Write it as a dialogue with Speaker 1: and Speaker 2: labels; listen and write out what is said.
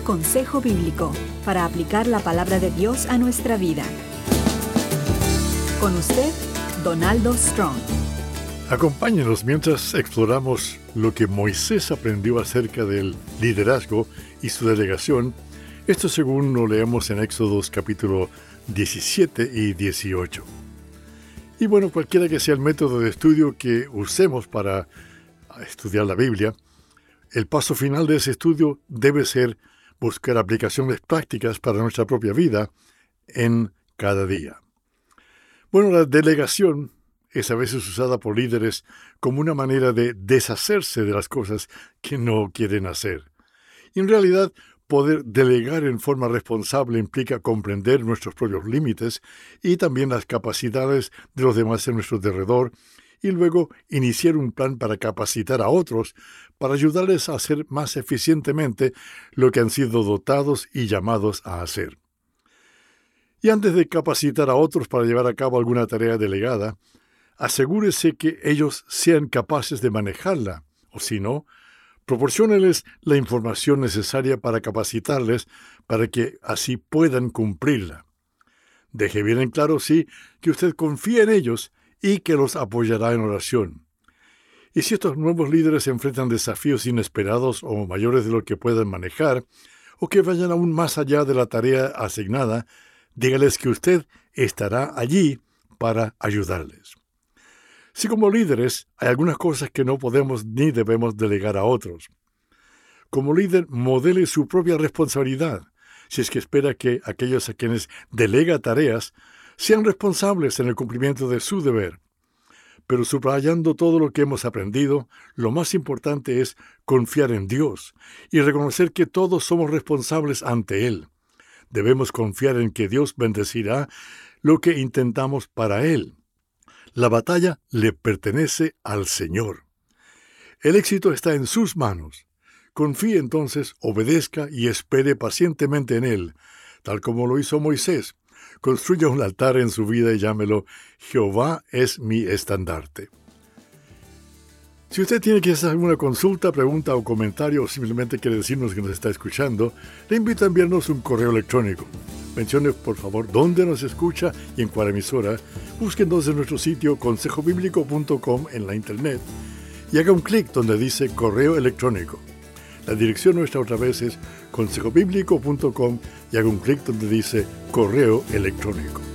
Speaker 1: Consejo Bíblico para aplicar la palabra de Dios a nuestra vida. Con usted, Donaldo Strong.
Speaker 2: Acompáñenos mientras exploramos lo que Moisés aprendió acerca del liderazgo y su delegación. Esto según lo leemos en Éxodos capítulo 17 y 18. Y bueno, cualquiera que sea el método de estudio que usemos para estudiar la Biblia, el paso final de ese estudio debe ser buscar aplicaciones prácticas para nuestra propia vida en cada día. Bueno, la delegación es a veces usada por líderes como una manera de deshacerse de las cosas que no quieren hacer. Y en realidad, poder delegar en forma responsable implica comprender nuestros propios límites y también las capacidades de los demás en nuestro derredor, y luego iniciar un plan para capacitar a otros, para ayudarles a hacer más eficientemente lo que han sido dotados y llamados a hacer. Y antes de capacitar a otros para llevar a cabo alguna tarea delegada, asegúrese que ellos sean capaces de manejarla, o si no, proporcióneles la información necesaria para capacitarles para que así puedan cumplirla. Deje bien en claro, sí, que usted confía en ellos y que los apoyará en oración. Y si estos nuevos líderes enfrentan desafíos inesperados o mayores de lo que puedan manejar, o que vayan aún más allá de la tarea asignada, dígales que usted estará allí para ayudarles. Si como líderes hay algunas cosas que no podemos ni debemos delegar a otros, como líder modele su propia responsabilidad, si es que espera que aquellos a quienes delega tareas sean responsables en el cumplimiento de su deber. Pero subrayando todo lo que hemos aprendido, lo más importante es confiar en Dios y reconocer que todos somos responsables ante Él. Debemos confiar en que Dios bendecirá lo que intentamos para Él. La batalla le pertenece al Señor. El éxito está en sus manos. Confíe entonces, obedezca y espere pacientemente en Él, tal como lo hizo Moisés. Construya un altar en su vida y llámelo Jehová es mi estandarte. Si usted tiene que hacer alguna consulta, pregunta o comentario o simplemente quiere decirnos que nos está escuchando, le invito a enviarnos un correo electrónico. Mencione por favor dónde nos escucha y en cuál emisora. Busque entonces nuestro sitio consejobiblico.com en la internet y haga un clic donde dice correo electrónico. La dirección nuestra otra vez es consejobiblico.com y haga un clic donde dice correo electrónico.